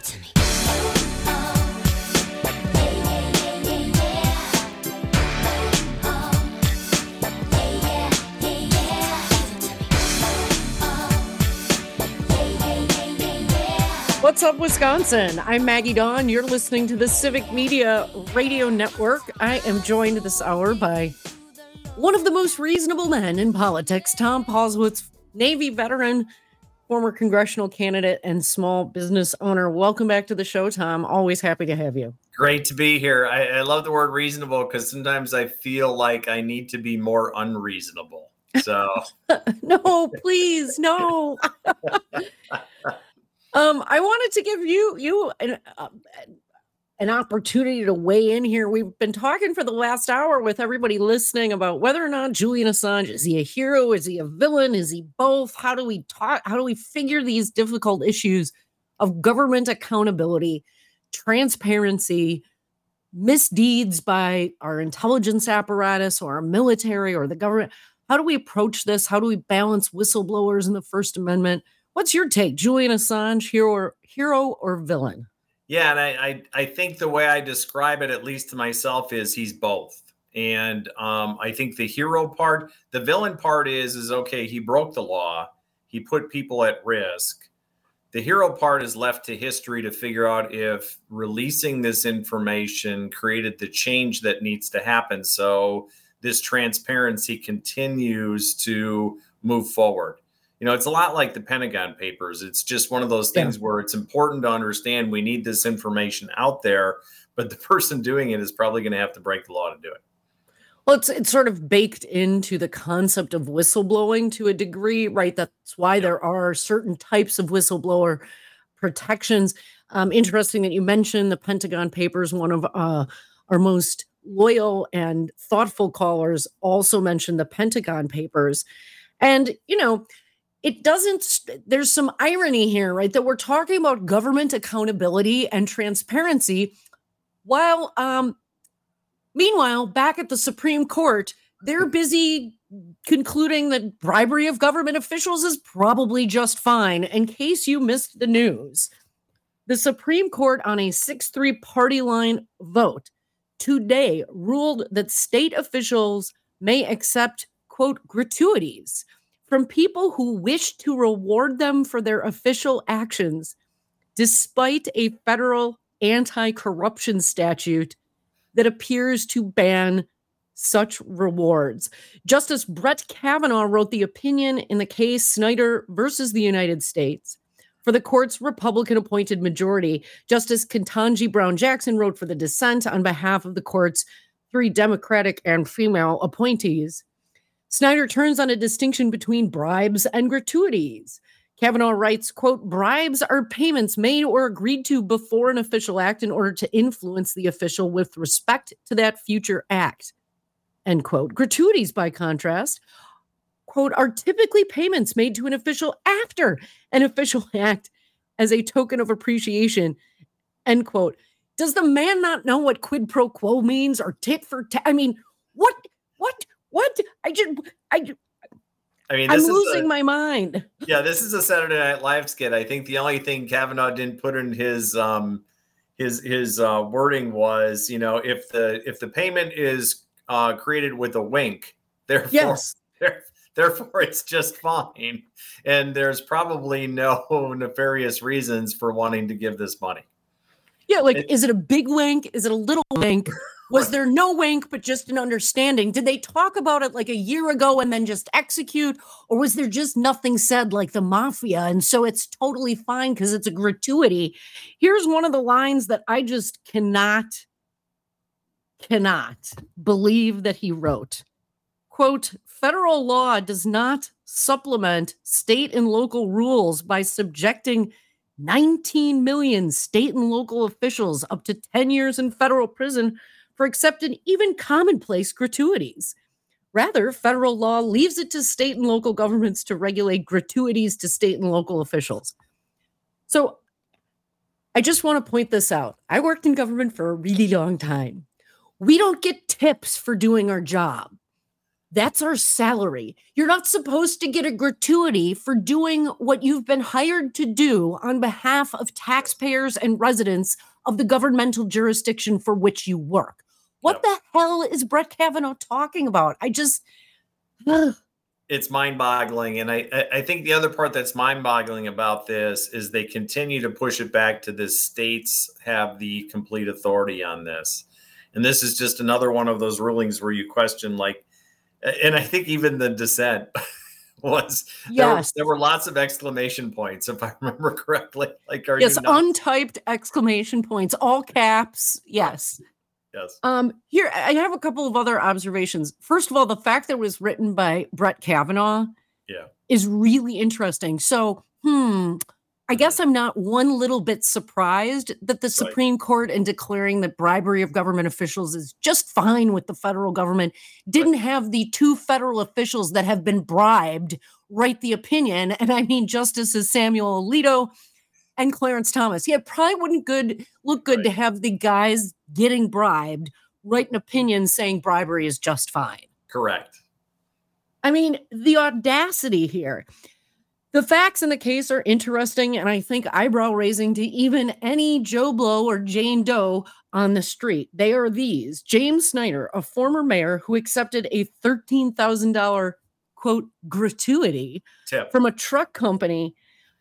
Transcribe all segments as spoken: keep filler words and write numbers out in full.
to me. What's up, Wisconsin? I'm Maggie Dawn. You're listening to the Civic Media Radio Network. I am joined this hour by one of the most reasonable men in politics, Tom Paulswitz, Navy veteran, former congressional candidate, and small business owner. Welcome back to the show, Tom. Always happy to have you. Great to be here. I, I love the word reasonable because sometimes I feel like I need to be more unreasonable. So no, please, no. Um, I wanted to give you you an, uh, an opportunity to weigh in here. We've been talking for the last hour with everybody listening about whether or not Julian Assange, is he a hero? Is he a villain? Is he both? How do we talk? How do we figure these difficult issues of government accountability, transparency, misdeeds by our intelligence apparatus or our military or the government? How do we approach this? How do we balance whistleblowers in the First Amendment? What's your take? Julian Assange, hero or, hero or villain? Yeah, and I, I I think the way I describe it, at least to myself, is he's both. And um, I think the hero part, the villain part is, is okay, he broke the law. He put people at risk. The hero part is left to history to figure out if releasing this information created the change that needs to happen. So this transparency continues to move forward. You know, it's a lot like the Pentagon Papers. It's just one of those things yeah. where it's important to understand we need this information out there, but the person doing it is probably going to have to break the law to do it. Well, it's it's sort of baked into the concept of whistleblowing to a degree, right? That's why yeah. there are certain types of whistleblower protections. Um, interesting that you mentioned the Pentagon Papers. One of uh, our most loyal and thoughtful callers also mentioned the Pentagon Papers. And, you know, it doesn't, there's some irony here, right? That we're talking about government accountability and transparency while, um, meanwhile, back at the Supreme Court, they're busy concluding that bribery of government officials is probably just fine. In case you missed the news, the Supreme Court on a six three party line vote today ruled that state officials may accept, quote, gratuities from people who wish to reward them for their official actions, despite a federal anti-corruption statute that appears to ban such rewards. Justice Brett Kavanaugh wrote the opinion in the case Snyder versus the United States. For the court's Republican-appointed majority, Justice Ketanji Brown Jackson wrote for the dissent on behalf of the court's three Democratic and female appointees. Snyder turns on a distinction between bribes and gratuities. Kavanaugh writes, quote, bribes are payments made or agreed to before an official act in order to influence the official with respect to that future act, end quote. Gratuities, by contrast, quote, are typically payments made to an official after an official act as a token of appreciation, end quote. Does the man not know what quid pro quo means or tit for tat? I mean, what, what, What? I just, I, I mean, I'm losing a, my mind. Yeah, this is a Saturday Night Live skit. I think the only thing Kavanaugh didn't put in his um, his his uh, wording was, you know, if the if the payment is uh, created with a wink, therefore, yes. there, therefore it's just fine, and there's probably no nefarious reasons for wanting to give this money. Yeah, like, it, is it a big wink? Is it a little wink? Was there no wink, but just an understanding? Did they talk about it like a year ago and then just execute? Or was there just nothing said like the mafia? And so it's totally fine because it's a gratuity. Here's one of the lines that I just cannot, cannot believe that he wrote. Quote, federal law does not supplement state and local rules by subjecting nineteen million state and local officials up to ten years in federal prison for accepting even commonplace gratuities. Rather, federal law leaves it to state and local governments to regulate gratuities to state and local officials. So I just want to point this out. I worked in government for a really long time. We don't get tips for doing our job. That's our salary. You're not supposed to get a gratuity for doing what you've been hired to do on behalf of taxpayers and residents of the governmental jurisdiction for which you work. What Yep. the hell is Brett Kavanaugh talking about? I just, ugh. It's mind-boggling. And I, I think the other part that's mind-boggling about this is they continue to push it back to the states have the complete authority on this. And this is just another one of those rulings where you question, like, and I think even the dissent was, Yes. there, there were lots of exclamation points, if I remember correctly. Like, are Yes, you not? untyped exclamation points, all caps. Yes. Yes. Um, here, I have a couple of other observations. First of all, the fact that it was written by Brett Kavanaugh Yeah. is really interesting. So, hmm, I guess I'm not one little bit surprised that the Supreme Court, in declaring that bribery of government officials is just fine with the federal government, didn't have the two federal officials that have been bribed write the opinion. And I mean, Justices Samuel Alito and Clarence Thomas. Yeah, it probably wouldn't good look good Right. to have the guys getting bribed write an opinion saying bribery is just fine. Correct. I mean, the audacity here. The facts in the case are interesting and I think eyebrow raising to even any Joe Blow or Jane Doe on the street. They are these: James Snyder, a former mayor who accepted a thirteen thousand dollars quote gratuity Tip. from a truck company.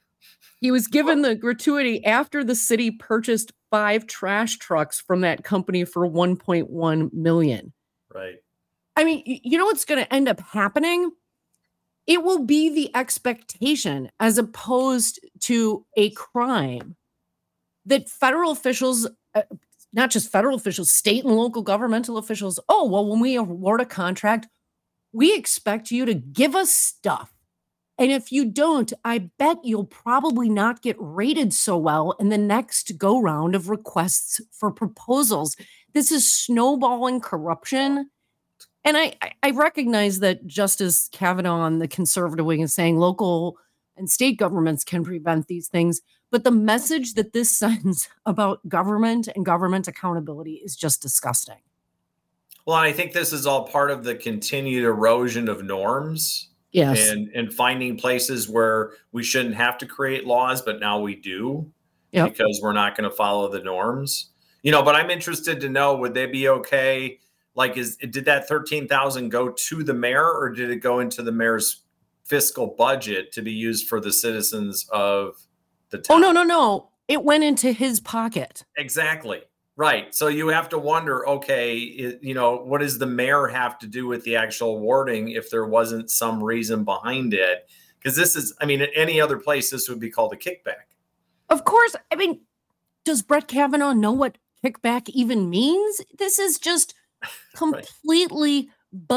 He was given the gratuity after the city purchased five trash trucks from that company for one point one million dollars. Right. I mean, y- you know what's going to end up happening? It will be the expectation, as opposed to a crime, that federal officials, uh, not just federal officials, state and local governmental officials, oh, well, when we award a contract, we expect you to give us stuff. And if you don't, I bet you'll probably not get rated so well in the next go round of requests for proposals. This is snowballing corruption. And I, I- I recognize that Justice Kavanaugh on the conservative wing is saying local and state governments can prevent these things. But the message that this sends about government and government accountability is just disgusting. Well, I think this is all part of the continued erosion of norms. Yes. And and finding places where we shouldn't have to create laws, but now we do, Yep. because we're not going to follow the norms. You know, but I'm interested to know, would they be okay? Like, is did that thirteen thousand go to the mayor, or did it go into the mayor's fiscal budget to be used for the citizens of the town? Oh, no, no, no. It went into his pocket. Exactly. Right. So you have to wonder, okay, it, you know, what does the mayor have to do with the actual awarding if there wasn't some reason behind it? Because this is, I mean, at any other place, this would be called a kickback. Of course. I mean, does Brett Kavanaugh know what kickback even means? This is just completely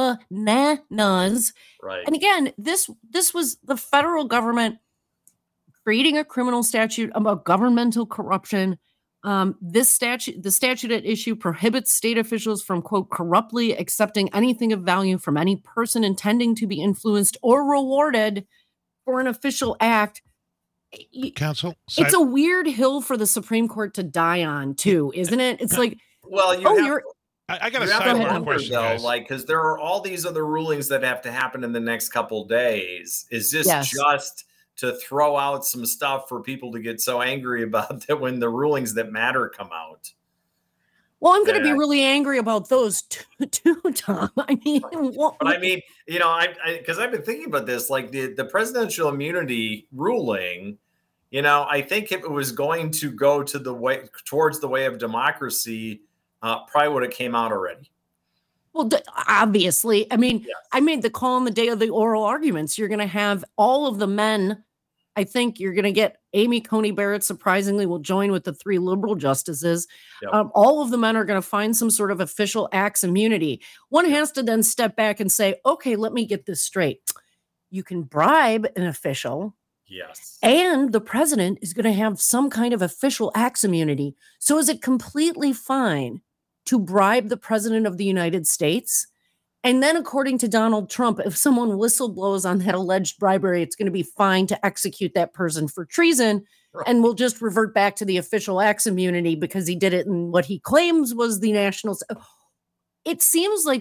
bananas. Right. And again, this this was the federal government creating a criminal statute about governmental corruption. Um, this statute, the statute at issue, prohibits state officials from, quote, corruptly accepting anything of value from any person intending to be influenced or rewarded for an official act. Y- Counsel, It's a weird hill for the Supreme Court to die on, too, isn't it? It's like, Well, you oh, have, you're I, I got a you have to ahead. sidebar wonder, question, though, guys. like, because there are all these other rulings that have to happen in the next couple days. Is this Yes. just to throw out some stuff for people to get so angry about that when the rulings that matter come out? well, I'm going to be Yeah. really angry about those too, too Tom. I mean, what, But I mean, you know, I because I've been thinking about this, like the the presidential immunity ruling. You know, I think if it was going to go to the way towards the way of democracy, uh, probably would have came out already. well, d- obviously, I mean, Yes. I made the call on the day of the oral arguments. You're going to have all of the men. I think you're going to get Amy Coney Barrett, surprisingly, will join with the three liberal justices. Yep. Um, all of the men are going to find some sort of official acts immunity. One has to then step back and say, okay, let me get this straight. You can bribe an official, Yes. and the president is going to have some kind of official acts immunity. So is it completely fine to bribe the president of the United States? And then, according to Donald Trump, if someone whistleblows on that alleged bribery, it's going to be fine to execute that person for treason. Right. And we'll just revert back to the official acts immunity because he did it in what he claims was the national. It seems like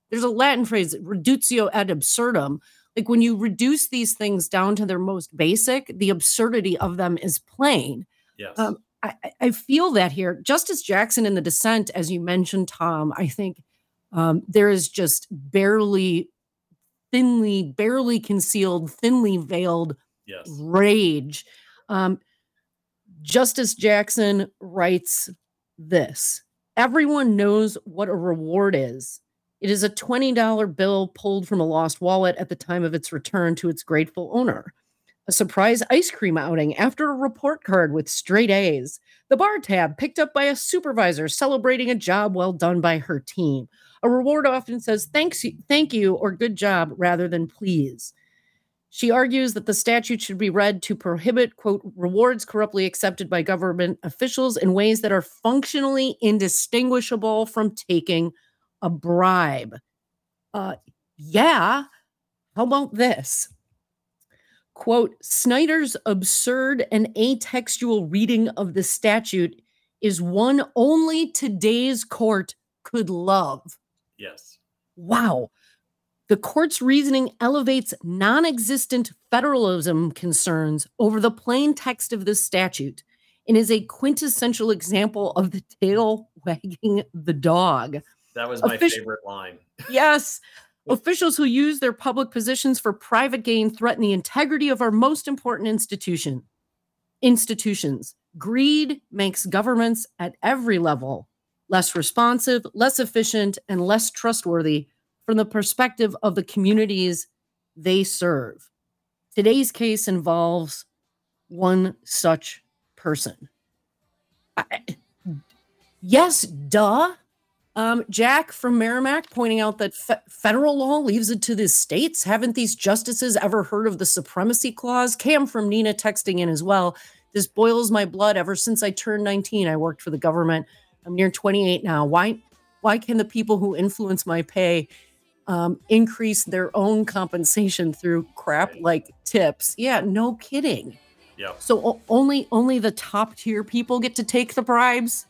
There's a Latin phrase, reductio ad absurdum. Like when you reduce these things down to their most basic, the absurdity of them is plain. Yes. Um, I, I feel that here. Justice Jackson in the dissent, as you mentioned, Tom, I think um, there is just barely, thinly, barely concealed, thinly veiled yes. rage. Um, Justice Jackson writes this: everyone knows what a reward is. It is a twenty dollar bill pulled from a lost wallet at the time of its return to its grateful owner. A surprise ice cream outing after a report card with straight A's. The bar tab picked up by a supervisor celebrating a job well done by her team. A reward often says thanks, thank you or good job rather than please. She argues that the statute should be read to prohibit, quote, rewards corruptly accepted by government officials in ways that are functionally indistinguishable from taking a bribe. Uh, yeah. How about this? Quote, Snyder's absurd and atextual reading of the statute is one only today's court could love. Yes. Wow. The court's reasoning elevates non-existent federalism concerns over the plain text of this statute and is a quintessential example of the tail wagging the dog. That was my Offici- favorite line. Yes. Officials who use their public positions for private gain threaten the integrity of our most important institution. Institutions. Greed makes governments at every level less responsive, less efficient, and less trustworthy from the perspective of the communities they serve. Today's case involves one such person. I, yes, duh. Um, Jack from Merrimack pointing out that fe- federal law leaves it to the states. Haven't these justices ever heard of the supremacy clause? Cam from Nina texting in as well. This boils my blood. Ever since I turned nineteen, I worked for the government. I'm near twenty-eight now. Why, why can the people who influence my pay um, increase their own compensation through crap like tips? Yeah, no kidding. Yeah. So o- only only the top tier people get to take the bribes.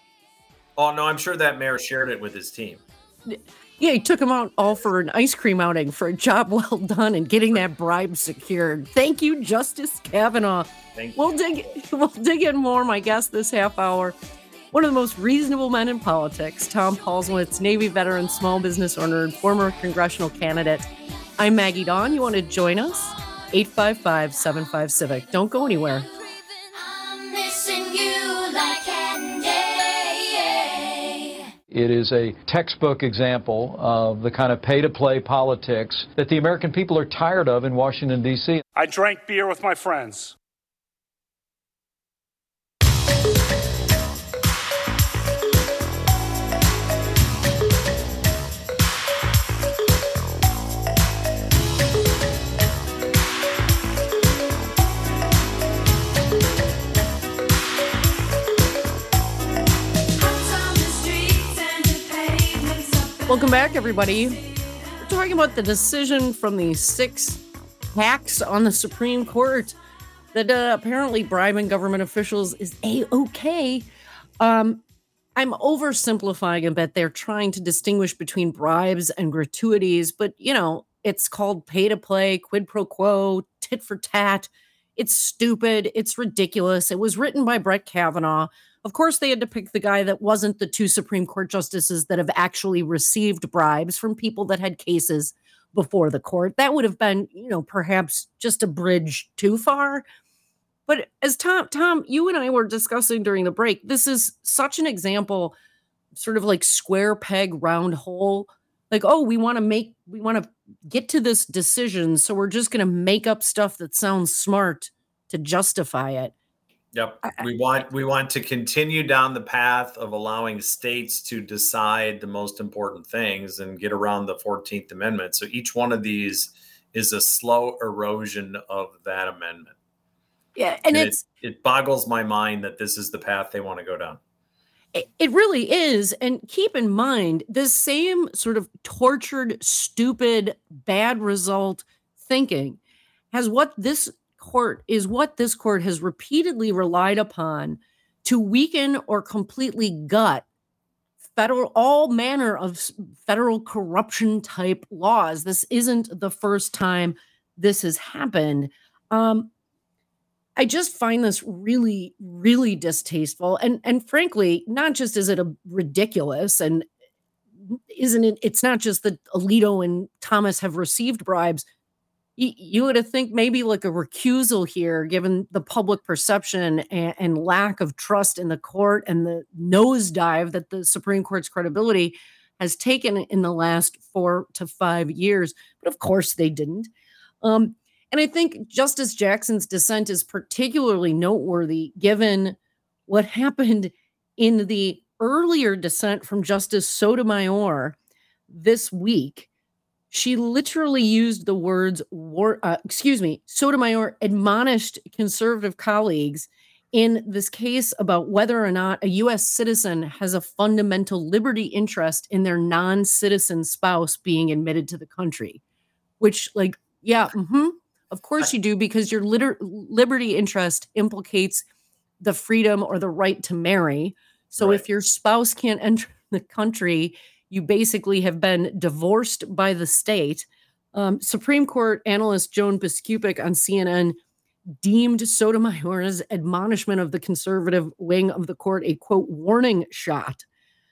Oh, no, I'm sure that mayor shared it with his team. Yeah, he took him out all for an ice cream outing for a job well done and getting that bribe secured. Thank you, Justice Kavanaugh. Thank we'll you. dig we'll dig in more, my guest this half hour. One of the most reasonable men in politics, Tom Paulswitz, Navy veteran, small business owner, and former congressional candidate. I'm Maggie Dawn. You want to join us? eight five five, seven five, civic. Don't go anywhere. I'm missing you like candy. It is a textbook example of the kind of pay-to-play politics that the American people are tired of in Washington, D C I drank beer with my friends. Welcome back, everybody. We're talking about the decision from the six hacks on the Supreme Court that uh, apparently bribing government officials is A-okay. Um, I'm oversimplifying a bit. They're trying to distinguish between bribes and gratuities, but, you know, it's called pay to play, quid pro quo, tit for tat. It's stupid. It's ridiculous. It was written by Brett Kavanaugh. Of course, they had to pick the guy that wasn't the two Supreme Court justices that have actually received bribes from people that had cases before the court. That would have been, you know, perhaps just a bridge too far. But as Tom, Tom, you and I were discussing during the break, this is such an example, sort of like square peg, round hole. Like, oh, we want to make, we want to get to this decision, so we're just going to make up stuff that sounds smart to justify it. Yep. We want we want to continue down the path of allowing states to decide the most important things and get around the fourteenth Amendment. So each one of these is a slow erosion of that amendment. Yeah, and, and it's it, it boggles my mind that this is the path they want to go down. It, it really is. And keep in mind, this same sort of tortured, stupid, bad result thinking has what this court is what this court has repeatedly relied upon to weaken or completely gut federal, all manner of s- federal corruption type laws. This isn't the first time this has happened. Um, I just find this really, really distasteful. And and frankly, not just is it a ridiculous and isn't it, it's not just that Alito and Thomas have received bribes. You, you would have think maybe like a recusal here, given the public perception and, and lack of trust in the court and the nosedive that the Supreme Court's credibility has taken in the last four to five years. But of course they didn't. Um, and I think Justice Jackson's dissent is particularly noteworthy given what happened in the earlier dissent from Justice Sotomayor this week. She literally used the words, war, uh, excuse me, Sotomayor admonished conservative colleagues in this case about whether or not a U S citizen has a fundamental liberty interest in their non-citizen spouse being admitted to the country, which like, yeah, mm-hmm, of course you do, because your liter- liberty interest implicates the freedom or the right to marry. So Right. if your spouse can't enter the country, you basically have been divorced by the state. Um, Supreme Court analyst Joan Biskupic on C N N deemed Sotomayor's admonishment of the conservative wing of the court a, quote, warning shot.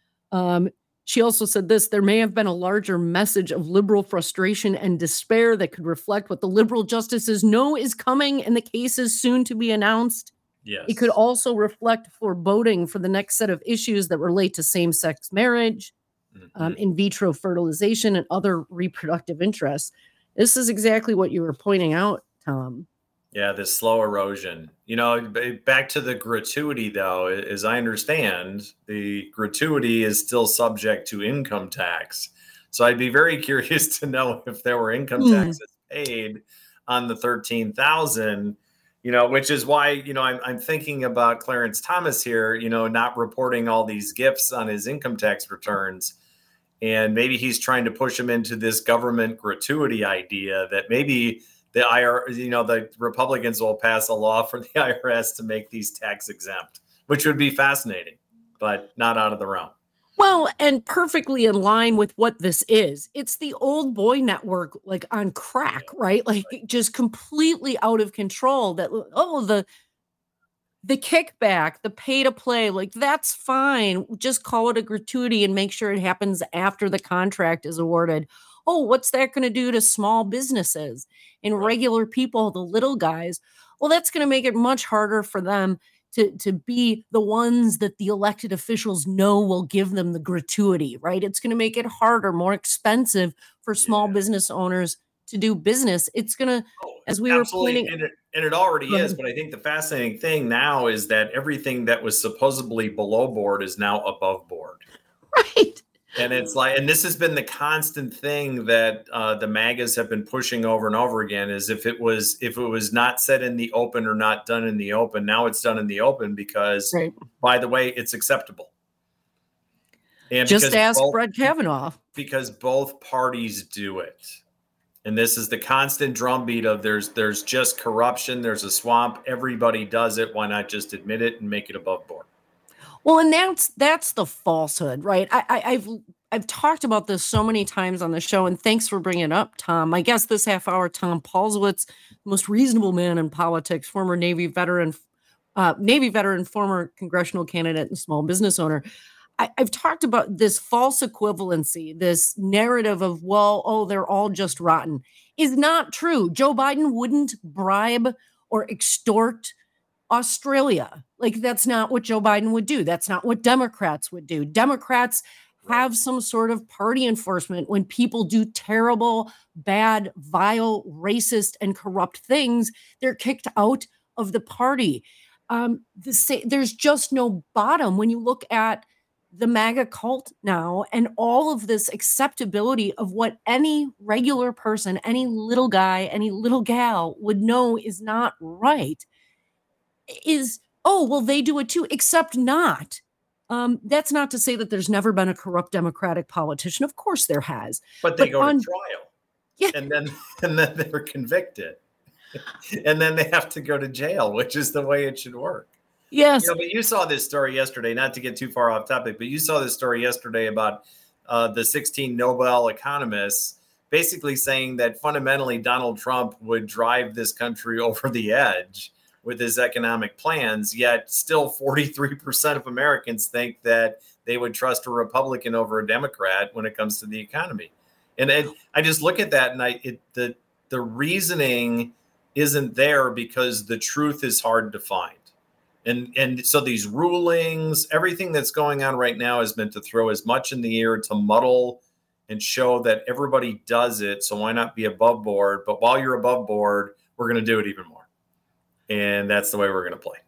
Um, she also said this: there may have been a larger message of liberal frustration and despair that could reflect what the liberal justices know is coming and the case is soon to be announced. Yes. It could also reflect foreboding for the next set of issues that relate to same-sex marriage, Mhm. um, in vitro fertilization, and other reproductive interests. This is exactly what you were pointing out, Tom. Yeah, this slow erosion. You know, b- back to the gratuity, though, as I understand, the gratuity is still subject to income tax. So I'd be very curious to know if there were income Hmm. taxes paid on the thirteen thousand, you know, which is why, you know, I'm, I'm thinking about Clarence Thomas here, you know, not reporting all these gifts on his income tax returns. And maybe he's trying to push him into this government gratuity idea that maybe the I R, you know, the Republicans will pass a law for the I R S to make these tax exempt, which would be fascinating, but not out of the realm. Well, and perfectly in line with what this is. It's the old boy network, like on crack, right? Like just completely out of control. That, oh, the the kickback, the pay to play, like that's fine. Just call it a gratuity and make sure it happens after the contract is awarded. Oh, what's that going to do to small businesses and Right. regular people, the little guys? Well, that's going to make it much harder for them to, to be the ones that the elected officials know will give them the gratuity, right? It's going to make it harder, more expensive for small Yeah. business owners to do business. It's going to, Oh, as we were absolutely. pointing, And it, and it already Go is. ahead. But I think the fascinating thing now is that everything that was supposedly below board is now above board. right? And it's like, and this has been the constant thing that uh, the MAGAs have been pushing over and over again, is if it was if it was not said in the open or not done in the open, now it's done in the open because, Right. by the way, it's acceptable. And Just because ask both, Brett Kavanaugh. because both parties do it. And this is the constant drumbeat of there's there's just corruption, there's a swamp, everybody does it. Why not just admit it and make it above board? Well, and that's that's the falsehood, right? I, I, I've I've talked about this so many times on the show, and thanks for bringing it up, Tom. I guess this half hour, Tom Paulswitz, most reasonable man in politics, former Navy veteran, uh, Navy veteran, former congressional candidate, and small business owner. I, I've talked about this false equivalency, this narrative of, well, oh, they're all just rotten, is not true. Joe Biden wouldn't bribe or extort Australia. Like, that's not what Joe Biden would do. That's not what Democrats would do. Democrats have some sort of party enforcement when people do terrible, bad, vile, racist, and corrupt things. They're kicked out of the party. Um, the sa- there's just no bottom when you look at the MAGA cult now and all of this acceptability of what any regular person, any little guy, any little gal would know is not right. Is, oh, well, they do it too, except not. Um, that's not to say that there's never been a corrupt Democratic politician. Of course there has. But they But go on- to trial. Yeah. And then and then they're convicted. And then they have to go to jail, which is the way it should work. Yes. You know, but you saw this story yesterday, not to get too far off topic, but you saw this story yesterday about uh, the sixteen Nobel economists basically saying that fundamentally Donald Trump would drive this country over the edge with his economic plans, yet still forty-three percent of Americans think that they would trust a Republican over a Democrat when it comes to the economy. And it, I just look at that and I it, the the reasoning isn't there because the truth is hard to find. And and so these rulings, everything that's going on right now is meant to throw as much in the air to muddle and show that everybody does it. So why not be above board? But while you're above board, we're going to do it even more. And that's the way we're going to play.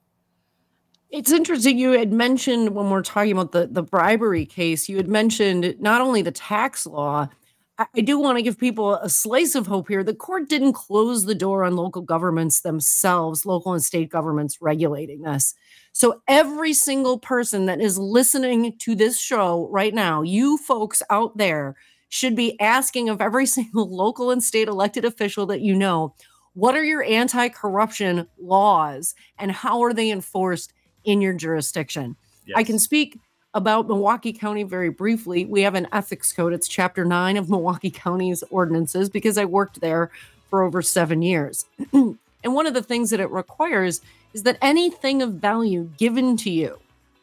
It's interesting. You had mentioned when we're talking about the, the bribery case, you had mentioned not only the tax law. I, I do want to give people a slice of hope here. The court didn't close the door on local governments themselves, local and state governments regulating this. So every single person that is listening to this show right now, you folks out there should be asking of every single local and state elected official that you know, what are your anti-corruption laws and how are they enforced in your jurisdiction? Yes. I can speak about Milwaukee County very briefly. We have an ethics code. It's chapter nine of Milwaukee County's ordinances because I worked there for over seven years. And one of the things that it requires is that anything of value given to you,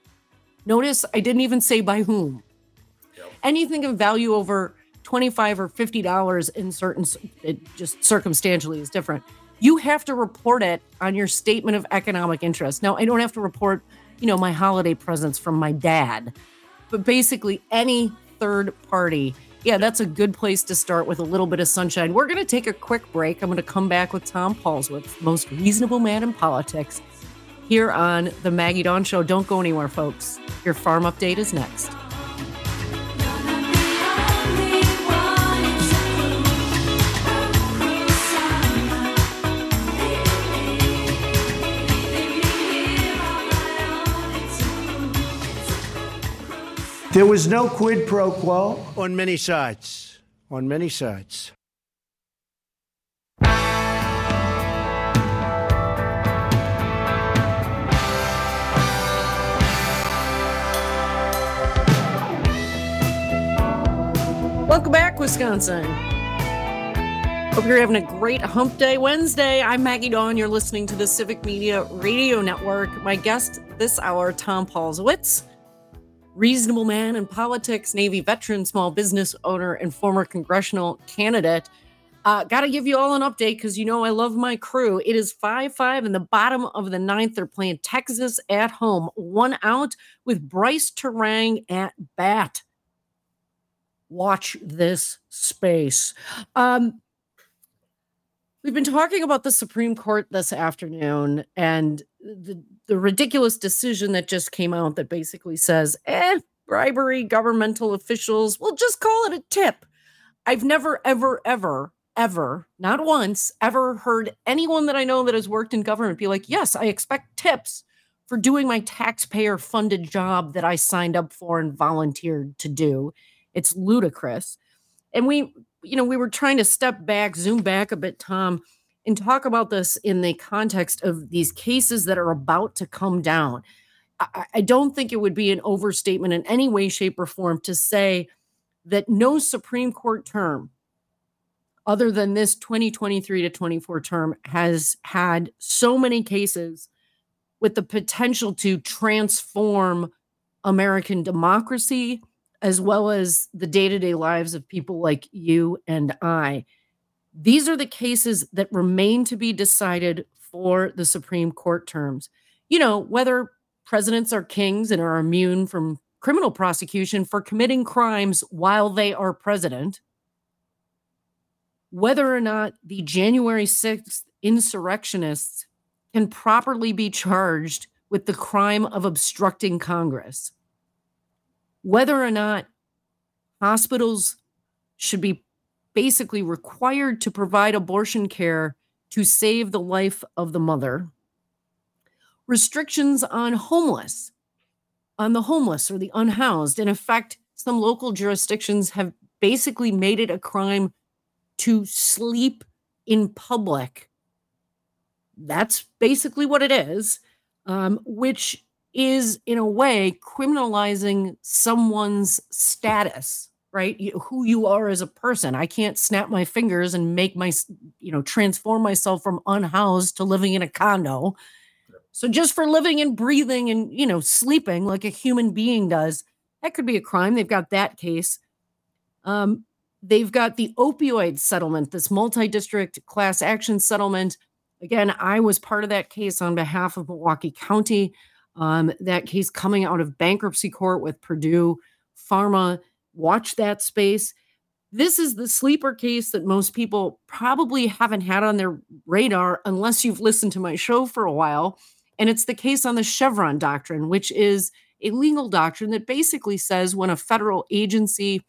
notice I didn't even say by whom, Yep. anything of value over twenty-five or fifty dollars in certain, it just circumstantially is different. You have to report it on your statement of economic interest. Now, I don't have to report, you know, my holiday presents from my dad, but basically any third party. Yeah, that's a good place to start with a little bit of sunshine. We're going to take a quick break. I'm going to come back with Tom Paulswitz, most reasonable man in politics, here on the Maggie Dawn Show. Don't go anywhere, folks. Your farm update is next. There was no quid pro quo on many sides, on many sides. Welcome back, Wisconsin. Hope you're having a great Hump Day Wednesday. I'm Maggie Dawn. You're listening to the Civic Media Radio Network. My guest this hour, Tom Paulswitz, reasonable man in politics, Navy veteran, small business owner, and former congressional candidate. Uh, Got to give you all an update because you know I love my crew. It is five five in the bottom of the ninth. They're playing Texas at home. One out with Bryce Terang at bat. Watch this space. Um, we've been talking about the Supreme Court this afternoon and the, the ridiculous decision that just came out that basically says, eh, bribery, governmental officials, we'll just call it a tip. I've never, ever, ever, ever, not once, ever heard anyone that I know that has worked in government be like, yes, I expect tips for doing my taxpayer-funded job that I signed up for and volunteered to do. It's ludicrous. And we, you know, we were trying to step back, zoom back a bit, Tom, and talk about this in the context of these cases that are about to come down. I, I don't think it would be an overstatement in any way, shape, or form to say that no Supreme Court term other than this twenty twenty-three to twenty-four term has had so many cases with the potential to transform American democracy as well as the day-to-day lives of people like you and I. These are the cases that remain to be decided for the Supreme Court terms. You know, whether presidents are kings and are immune from criminal prosecution for committing crimes while they are president, whether or not the January sixth insurrectionists can properly be charged with the crime of obstructing Congress, whether or not hospitals should be basically required to provide abortion care to save the life of the mother, restrictions on homeless, on the homeless or the unhoused. In effect, some local jurisdictions have basically made it a crime to sleep in public. That's basically what it is. um, which is in a way criminalizing someone's status, right? You, who you are as a person. I can't snap my fingers and make my, you know, transform myself from unhoused to living in a condo. So just for living and breathing and, you know, sleeping like a human being does, that could be a crime. They've got that case. Um, they've got the opioid settlement, this multi-district class action settlement. Again, I was part of that case on behalf of Milwaukee County. Um, that case coming out of bankruptcy court with Purdue Pharma. Watch that space. This is the sleeper case that most people probably haven't had on their radar unless you've listened to my show for a while. And it's the case on the Chevron doctrine, which is a legal doctrine that basically says when a federal agency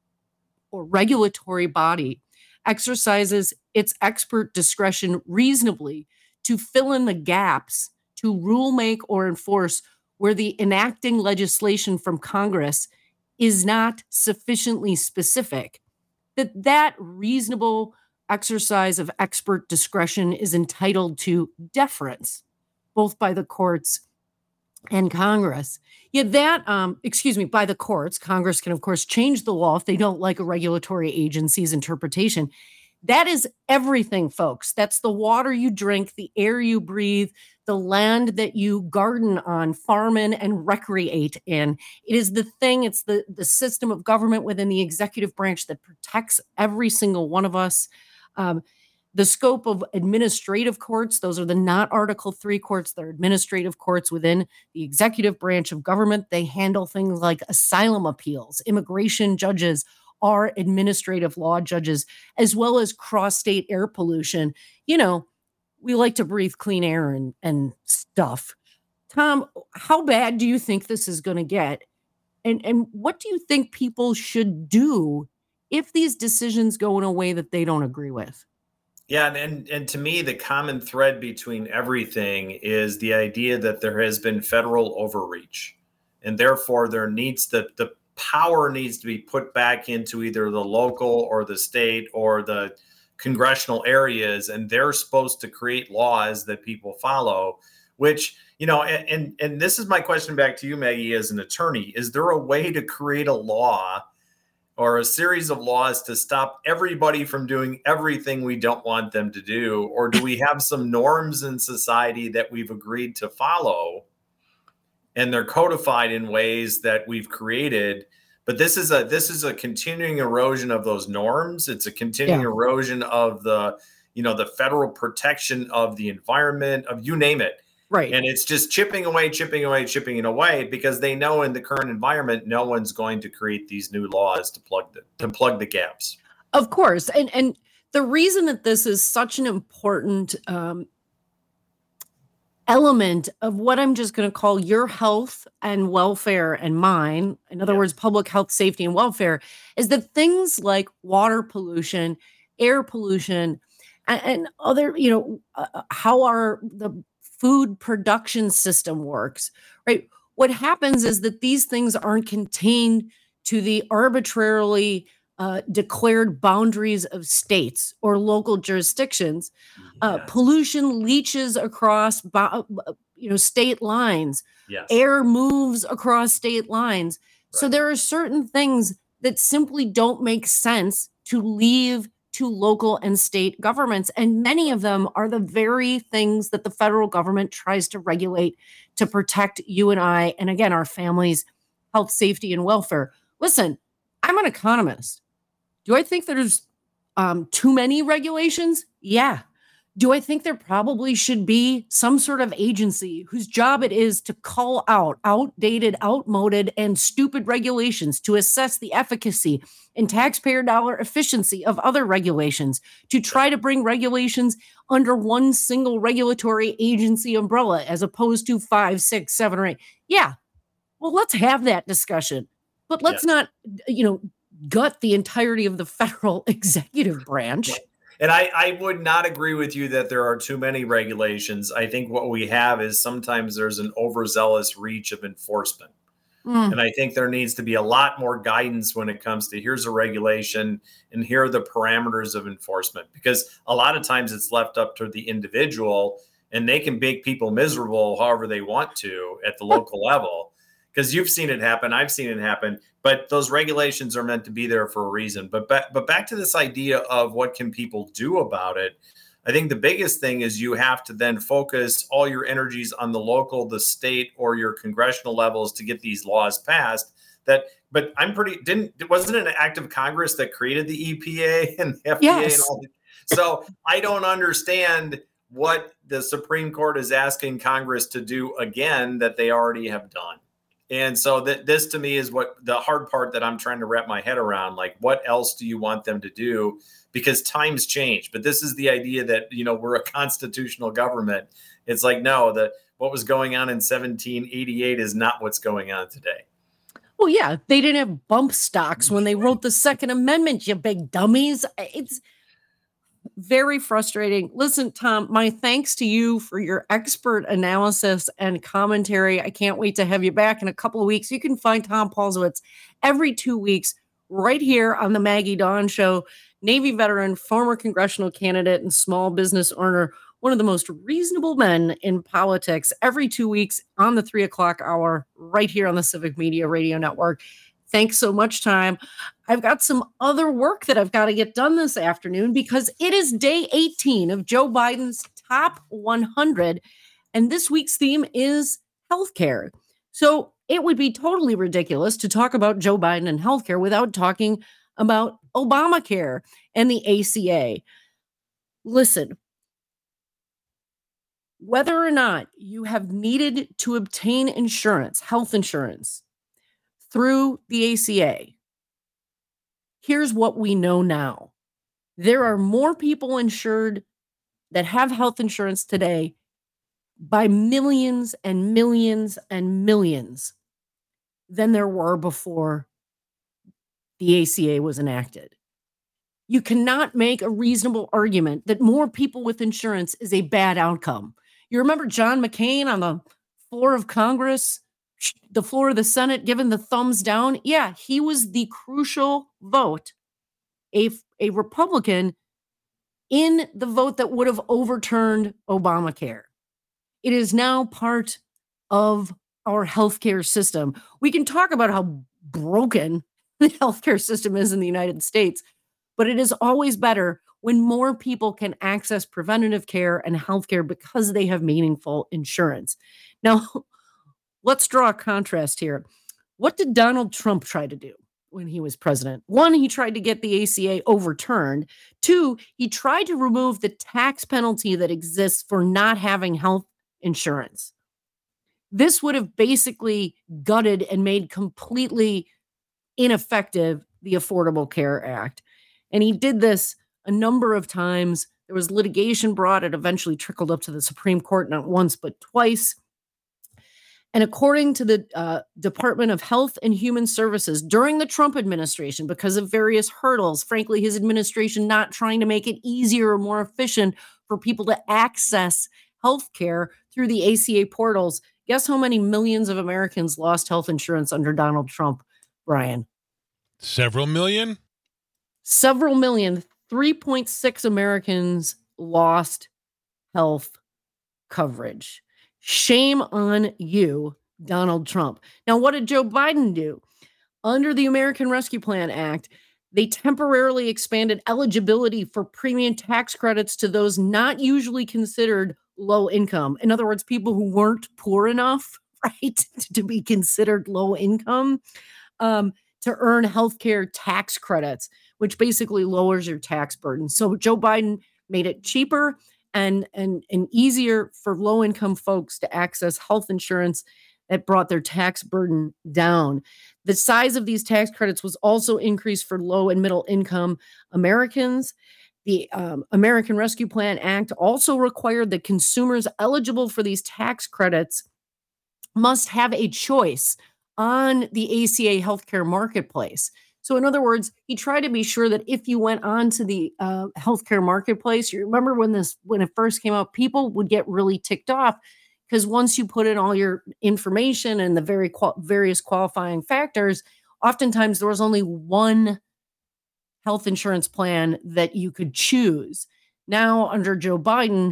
or regulatory body exercises its expert discretion reasonably to fill in the gaps, to rule make or enforce where the enacting legislation from Congress is not sufficiently specific, that that reasonable exercise of expert discretion is entitled to deference, both by the courts and Congress. Yet that, um, excuse me, by the courts, Congress can, of course, change the law if they don't like a regulatory agency's interpretation. That is everything, folks. That's the water you drink, the air you breathe, the land that you garden on, farm in, and recreate in. It is the thing, it's the, the system of government within the executive branch that protects every single one of us. Um, the scope of administrative courts, those are the not Article three courts, they're administrative courts within the executive branch of government. They handle things like asylum appeals, immigration judges, are administrative law judges, as well as cross-state air pollution. You know, we like to breathe clean air and, and stuff. Tom, how bad do you think this is going to get? And, and what do you think people should do if these decisions go in a way that they don't agree with? Yeah, and, and and to me, the common thread between everything is the idea that there has been federal overreach, and therefore there needs the the power needs to be put back into either the local or the state or the congressional areas, and they're supposed to create laws that people follow, which, you know, and, and, and this is my question back to you, Maggie, as an attorney. Is there a way to create a law or a series of laws to stop everybody from doing everything we don't want them to do? Or do we have some norms in society that we've agreed to follow and they're codified in ways that we've created? But this is a this is a continuing erosion of those norms. It's a continuing yeah. erosion of the, you know, the federal protection of the environment, of you name it. Right. And it's just chipping away, chipping away, chipping it away, because they know in the current environment, no one's going to create these new laws to plug the to plug the gaps. Of course. And and the reason that this is such an important um, element of what I'm just going to call your health and welfare and mine, in other yeah. words, public health, safety, and welfare, is that things like water pollution, air pollution, and, and other, you know, uh, how our the food production system works, right? What happens is that these things aren't contained to the arbitrarily uh, declared boundaries of states or local jurisdictions. Uh, yes. Pollution leaches across, bo- you know, state lines. Yes. Air moves across state lines. Right. So there are certain things that simply don't make sense to leave to local and state governments. And many of them are the very things that the federal government tries to regulate to protect you and I, and again, our families' health, safety, and welfare. Listen, I'm an economist. Do I think there's um, too many regulations? Yeah. Do I think there probably should be some sort of agency whose job it is to call out outdated, outmoded, and stupid regulations to assess the efficacy and taxpayer dollar efficiency of other regulations, to try to bring regulations under one single regulatory agency umbrella as opposed to five, six, seven, or eight? Yeah. Well, let's have that discussion. But let's yeah. not, you know, gut the entirety of the federal executive branch. Yeah. And I, I would not agree with you that there are too many regulations. I think what we have is sometimes there's an overzealous reach of enforcement. Mm. And I think there needs to be a lot more guidance when it comes to here's a regulation and here are the parameters of enforcement, because a lot of times it's left up to the individual and they can make people miserable however they want to at the local level. Because you've seen it happen, I've seen it happen, but those regulations are meant to be there for a reason. But back, but back to this idea of what can people do about it. I think the biggest thing is you have to then focus all your energies on the local, the state, or your congressional levels to get these laws passed. That, but I'm pretty didn't wasn't it an act of Congress that created the E P A and the F D A Yes. and all that? So I don't understand what the Supreme Court is asking Congress to do again that they already have done. And so that this to me is what the hard part that I'm trying to wrap my head around. Like, what else do you want them to do? Because times change. But this is the idea that, you know, we're a constitutional government. It's like, no, the what was going on in seventeen eighty-eight is not what's going on today. Well, yeah, they didn't have bump stocks when they wrote the Second Amendment, you big dummies. It's very frustrating. Listen, Tom, my thanks to you for your expert analysis and commentary. I can't wait to have you back in a couple of weeks. You can find Tom Paulsowitz every two weeks right here on the Maggie Dawn Show. Navy veteran, former congressional candidate, and small business owner, one of the most reasonable men in politics, every two weeks on the three o'clock hour, right here on the Civic Media Radio Network. Thanks so much, Tom. I've got some other work that I've got to get done this afternoon because it is day eighteen of Joe Biden's top one hundred. And this week's theme is healthcare. So it would be totally ridiculous to talk about Joe Biden and healthcare without talking about Obamacare and the A C A. Listen, whether or not you have needed to obtain insurance, health insurance, through the A C A, here's what we know now. There are more people insured that have health insurance today by millions and millions and millions than there were before the A C A was enacted. You cannot make a reasonable argument that more people with insurance is a bad outcome. You remember John McCain on the floor of Congress, the floor of the Senate, given the thumbs down? Yeah, he was the crucial vote, a, a Republican in the vote that would have overturned Obamacare. It is now part of our healthcare system. We can talk about how broken the healthcare system is in the United States, but it is always better when more people can access preventative care and healthcare because they have meaningful insurance. Now, let's draw a contrast here. What did Donald Trump try to do when he was president? One, he tried to get the A C A overturned. Two, he tried to remove the tax penalty that exists for not having health insurance. This would have basically gutted and made completely ineffective the Affordable Care Act. And he did this a number of times. There was litigation brought. It eventually trickled up to the Supreme Court, not once, but twice. And according to the uh, Department of Health and Human Services, during the Trump administration, because of various hurdles, frankly, his administration not trying to make it easier or more efficient for people to access health care through the A C A portals, guess how many millions of Americans lost health insurance under Donald Trump, Brian? Several million? Several million. three point six Americans lost health coverage. Shame on you, Donald Trump. Now, what did Joe Biden do? Under the American Rescue Plan Act, they temporarily expanded eligibility for premium tax credits to those not usually considered low income. In other words, people who weren't poor enough, right, to be considered low income, um, to earn healthcare tax credits, which basically lowers your tax burden. So Joe Biden made it cheaper and, and, and easier for low-income folks to access health insurance that brought their tax burden down. The size of these tax credits was also increased for low and middle income Americans. The um, American Rescue Plan Act also required that consumers eligible for these tax credits must have a choice on the A C A healthcare marketplace. So in other words, he tried to be sure that if you went on to the uh, healthcare marketplace, you remember when this, when it first came out, people would get really ticked off because once you put in all your information and the very qual- various qualifying factors, oftentimes there was only one health insurance plan that you could choose. Now, under Joe Biden,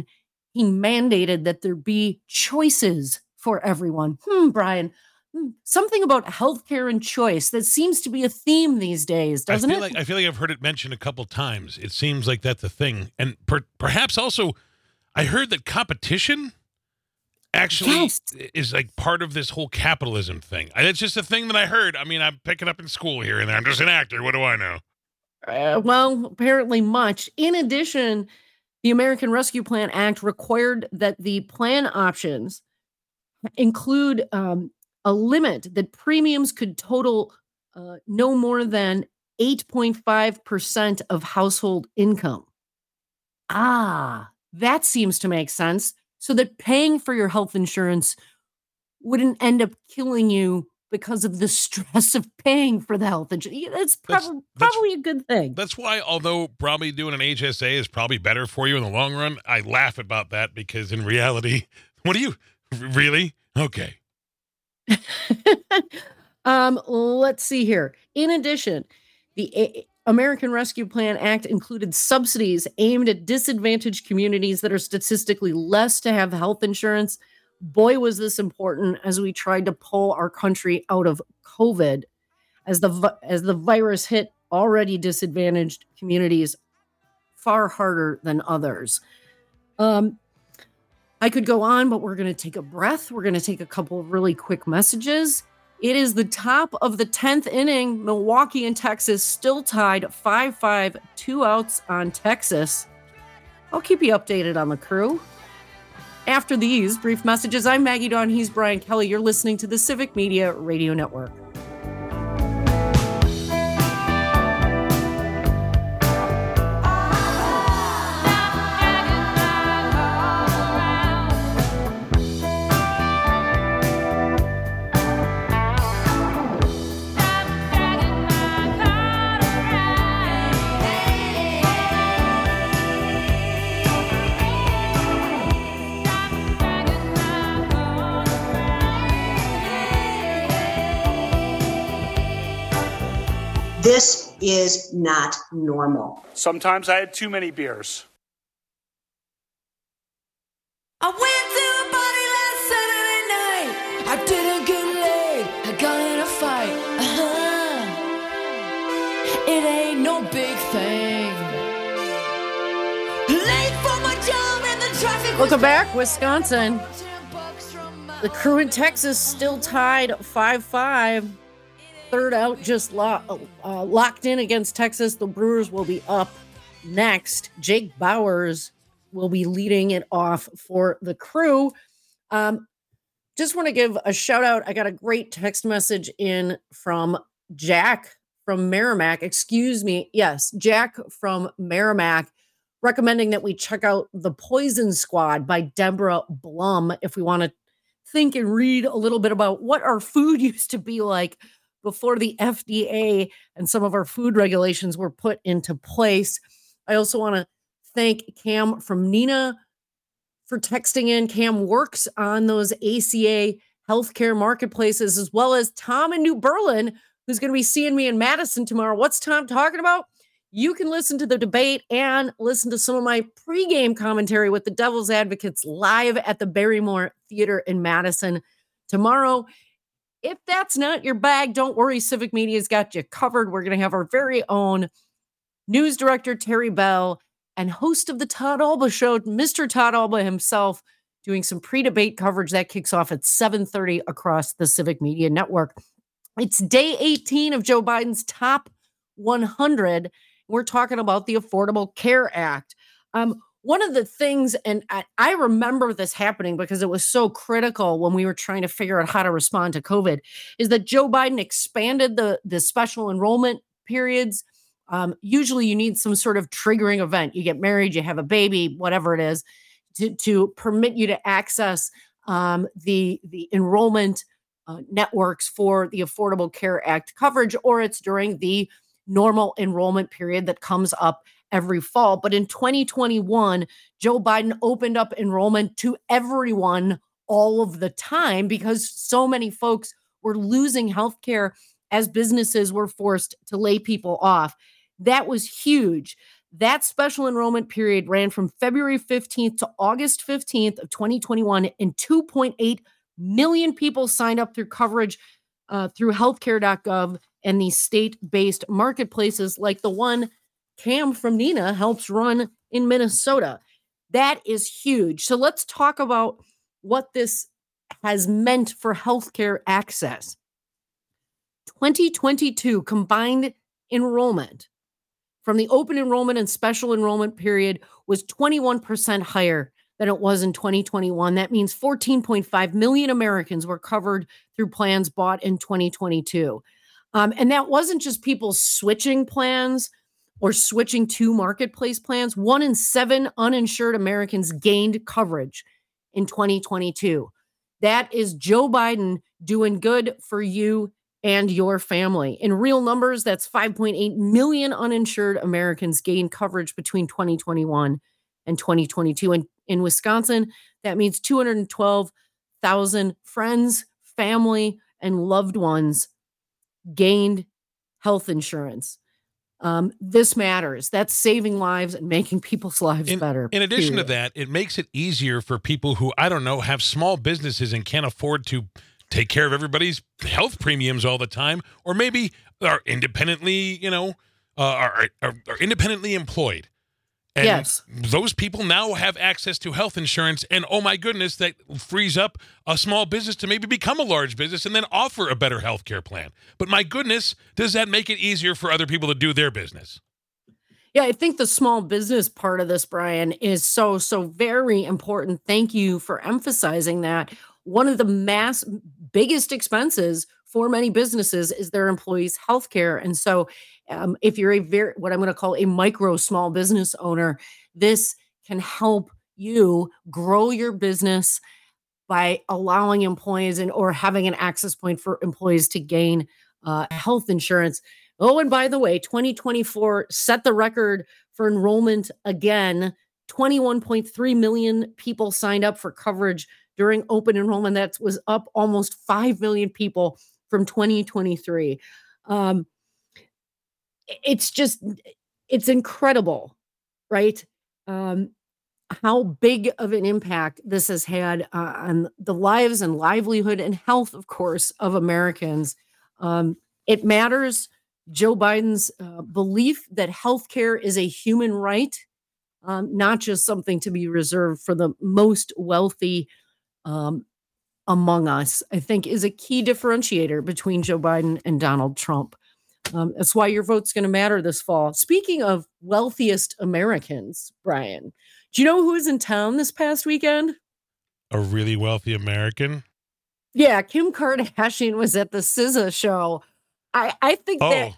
he mandated that there be choices for everyone. Hmm, Brian, hmm, something about healthcare and choice that seems to be a theme these days, doesn't I feel it? like I feel like I've heard it mentioned a couple times. It seems like that's a thing, and per, perhaps also, I heard that competition actually Yes. is like part of this whole capitalism thing. And it's just a thing that I heard. I mean, I'm picking up in school here and there. I'm just an actor. What do I know? Uh, well, apparently much. In addition, the American Rescue Plan Act required that the plan options include um, a limit that premiums could total uh, no more than eight point five percent of household income. Ah, that seems to make sense. So that paying for your health insurance wouldn't end up killing you because of the stress of paying for the health insurance. That's That's- probably that's- probably a good thing. That's why, although probably doing an H S A is probably better for you in the long run, I laugh about that because in reality, what do you really? Okay. um, let's see here. In addition, the A- American Rescue Plan Act included subsidies aimed at disadvantaged communities that are statistically less to have health insurance. Boy, was this important as we tried to pull our country out of COVID, as the vi- as the virus hit already disadvantaged communities far harder than others. Um, I could go on, but we're going to take a breath. We're going to take a couple of really quick messages. It is the top of the tenth inning. Milwaukee and Texas still tied five five, two outs on Texas. I'll keep you updated on the Crew. After these brief messages, I'm Maggie Dawn. He's Brian Kelly. You're listening to the Civic Media Radio Network. This is not normal. Sometimes I had too many beers. I went to a party last Saturday night. I didn't get laid. I got in a fight. Uh-huh. It ain't no big thing. Late for my job and the traffic. Welcome back, Wisconsin. The Crew in Texas still tied five five. Third out just lo- uh, locked in against Texas. The Brewers will be up next. Jake Bauers will be leading it off for the Crew. Um, just want to give a shout out. I got a great text message in from Jack from Merrimack. Excuse me. Yes, Jack from Merrimack, recommending that we check out The Poison Squad by Deborah Blum if we want to think and read a little bit about what our food used to be like before the F D A and some of our food regulations were put into place. I also want to thank Cam from Nina for texting in. Cam works on those A C A healthcare marketplaces, as well as Tom in New Berlin, who's going to be seeing me in Madison tomorrow. What's Tom talking about? You can listen to the debate and listen to some of my pregame commentary with the Devil's Advocates live at the Barrymore Theater in Madison tomorrow. If that's not your bag, don't worry. Civic Media's got you covered. We're going to have our very own news director, Terry Bell, and host of the Todd Alba Show, Mister Todd Alba himself, doing some pre-debate coverage that kicks off at seven thirty across the Civic Media Network. It's day eighteen of Joe Biden's top one hundred. We're talking about the Affordable Care Act. Um, One of the things, and I, I remember this happening because it was so critical when we were trying to figure out how to respond to COVID, is that Joe Biden expanded the, the special enrollment periods. Um, usually you need some sort of triggering event. You get married, you have a baby, whatever it is, to, to permit you to access um, the, the enrollment uh, networks for the Affordable Care Act coverage, or it's during the normal enrollment period that comes up every fall. But in twenty twenty-one, Joe Biden opened up enrollment to everyone all of the time because so many folks were losing health care as businesses were forced to lay people off. That was huge. That special enrollment period ran from February fifteenth to August fifteenth of twenty twenty-one, and two point eight million people signed up through coverage uh, through healthcare dot gov and these state-based marketplaces like the one Cam from Nina helps run in Minnesota. That is huge. So let's talk about what this has meant for healthcare access. twenty twenty-two combined enrollment from the open enrollment and special enrollment period was twenty-one percent higher than it was in twenty twenty-one. That means fourteen point five million Americans were covered through plans bought in twenty twenty-two. Um, and that wasn't just people switching plans or switching to marketplace plans. One in seven uninsured Americans gained coverage in twenty twenty-two. That is Joe Biden doing good for you and your family. In real numbers, that's five point eight million uninsured Americans gained coverage between twenty twenty-one and twenty twenty-two. And in Wisconsin, that means two hundred twelve thousand friends, family, and loved ones gained health insurance. Um, this matters. That's saving lives and making people's lives in, better. In addition period. to that, it makes it easier for people who, I don't know, have small businesses and can't afford to take care of everybody's health premiums all the time, or maybe are independently, you know, uh, are, are, are independently employed. And yes. those people now have access to health insurance, and oh my goodness, that frees up a small business to maybe become a large business and then offer a better health care plan. But my goodness, does that make it easier for other people to do their business? Yeah, I think the small business part of this, Brian, is so, so very important. Thank you for emphasizing that. One of the mass biggest expenses for many businesses is their employees' healthcare. And so um, if you're a very, what I'm going to call a micro small business owner, this can help you grow your business by allowing employees and or having an access point for employees to gain uh, health insurance. Oh, and by the way, twenty twenty-four set the record for enrollment again. twenty-one point three million people signed up for coverage during open enrollment. That was up almost five million people from twenty twenty-three. Um, it's just, it's incredible, right? Um, how big of an impact this has had uh, on the lives and livelihood and health, of course, of Americans. Um, it matters. Joe Biden's uh, belief that healthcare is a human right, um, not just something to be reserved for the most wealthy um, among us, I think is a key differentiator between Joe Biden and Donald Trump. Um, that's why your vote's going to matter this fall. Speaking of wealthiest Americans, Brian, do you know who was in town this past weekend? A really wealthy American? Yeah, Kim Kardashian was at the S Z A show. I, I think oh. that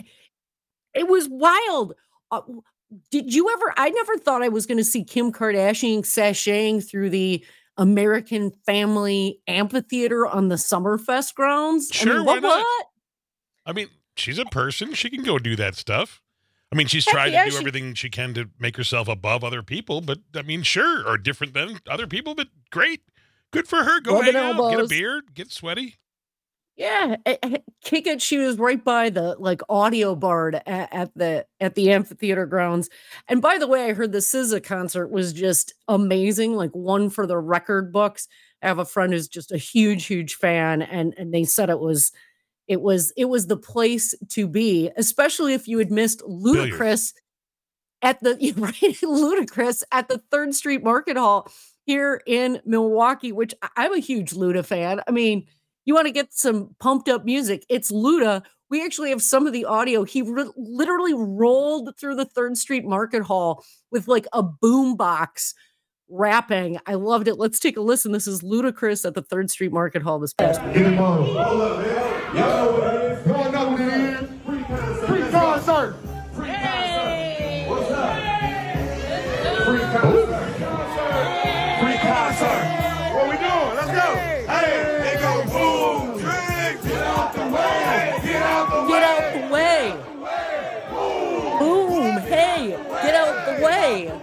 it was wild. Uh, did you ever, I never thought I was going to see Kim Kardashian sashaying through the American Family Amphitheater on the Summerfest grounds. Sure, I mean, why what, not? what? I mean, she's a person. She can go do that stuff. I mean, she's Heck tried yeah, to do she- everything she can to make herself above other people, but I mean, sure, or different than other people, but great. Good for her. Go Rubbing hang out, get a elbows. beer, get sweaty. Yeah, eh, eh, kick it. She was right by the like audio bar at, at the at the amphitheater grounds. And by the way, I heard the S Z A concert was just amazing, like one for the record books. I have a friend who's just a huge, huge fan, and and they said it was, it was, it was the place to be, especially if you had missed Ludacris at the right, Ludacris at the Third Street Market Hall here in Milwaukee, which I- I'm a huge Luda fan. I mean, you want to get some pumped up music, it's Luda. We actually have some of the audio. He re- literally rolled through the Third Street Market Hall with like a boom box rapping. I loved it. Let's take a listen. This is Ludacris at the Third Street Market Hall this past week. Hold up, man. Y'all know what it is. Y'all know what it is. Free concert. Free concert. Free concert. What's up? Free concert. Free concert. What we doing? Let's go. Hey, they go boom. Drink. Get out the way. Get out the way. Get out the way. Boom. Hey, get out the way.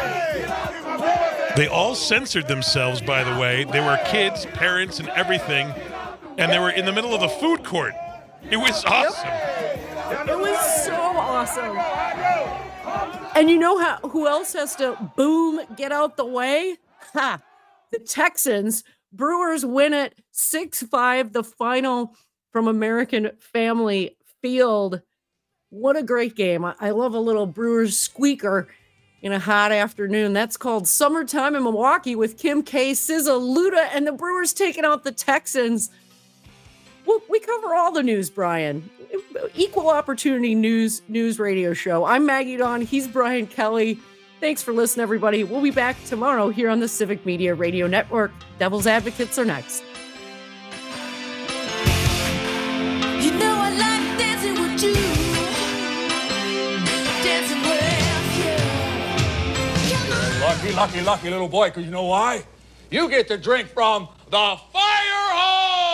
They all censored themselves, by the way. They were kids, parents, and everything. And they were in the middle of the food court. It was awesome. It was so awesome. And you know how who else has to boom get out the way? Ha! The Texans. Brewers win it six five, the final from American Family Field. What a great game. I, I love a little Brewers squeaker in a hot afternoon. That's called Summertime in Milwaukee with Kim K, S Z A, Luda, and the Brewers taking out the Texans. Well, we cover all the news, Brian. Equal opportunity news, news radio show. I'm Maggie Dawn. He's Brian Kelly. Thanks for listening, everybody. We'll be back tomorrow here on the Civic Media Radio Network. Devil's Advocates are next. You know I like dancing with you. Dancing with you. Come on. Lucky, lucky, lucky little boy, because you know why? You get to drink from the fire hose!